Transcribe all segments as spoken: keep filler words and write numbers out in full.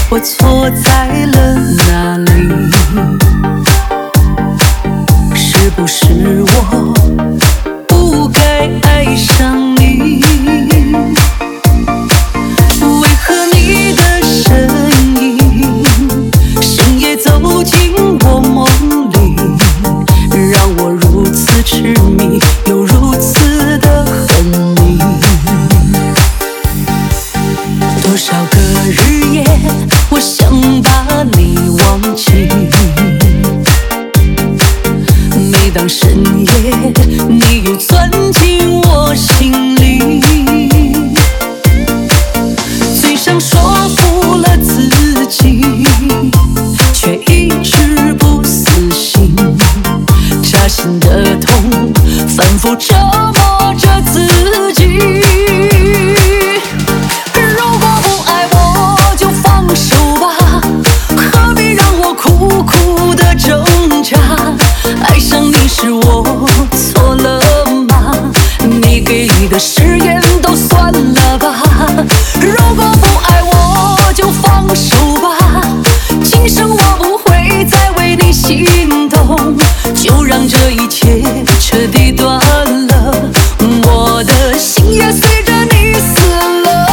我错在了哪里？是不是我不该爱上你？为何你的身影深夜走进我梦里，让我如此痴迷，又如此的恨你？多少个日夜，我想把你忘记。每当深夜，你又钻进我心里，嘴上说服了自己，却一直不死心。扎心的痛，反复折磨着自己。如果不爱我，就放手吧，何必让我苦苦的挣扎？爱上你是我错了吗？你给的誓言都算了吧。如果不爱我，就放手吧，今生我不会再为你心动，就让这一切彻底断了，我的心也随着你死了。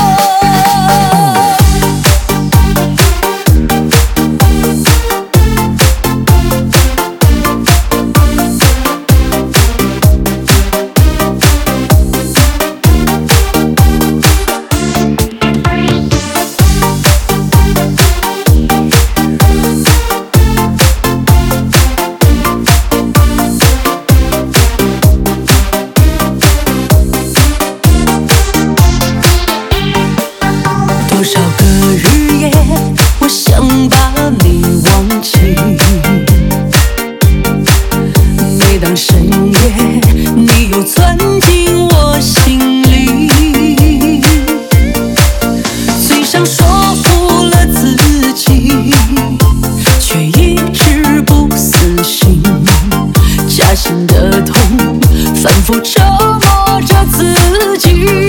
多少个日夜，我想把你忘记。每当深夜，你又钻进我心里，嘴上说服了自己，却一直不死心。扎心的痛，反复折磨着自己。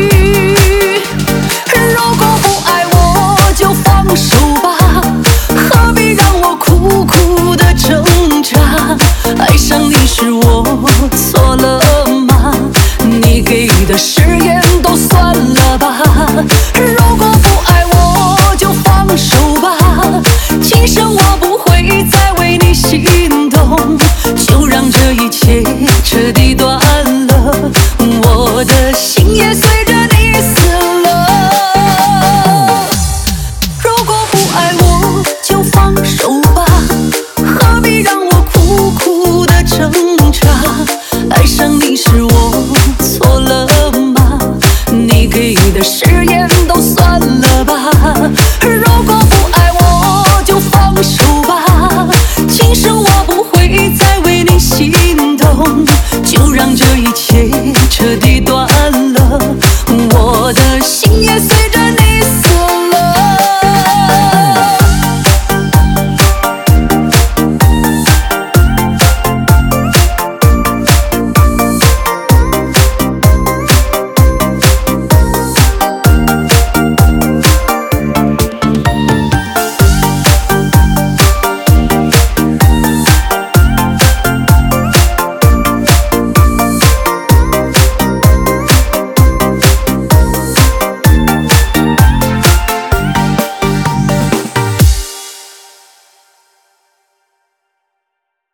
如果不爱我，就放手吧，何必让我苦苦的挣扎？爱上你是我错了吗？你给的誓言都算了吧。如果不爱我，就放手吧，今生我不会再为你心动，就让这一切彻底断了，我的心也随着你死了。如果不爱我，就放手吧，何必让我苦苦的挣扎？爱上你是我错了吗？你给的誓言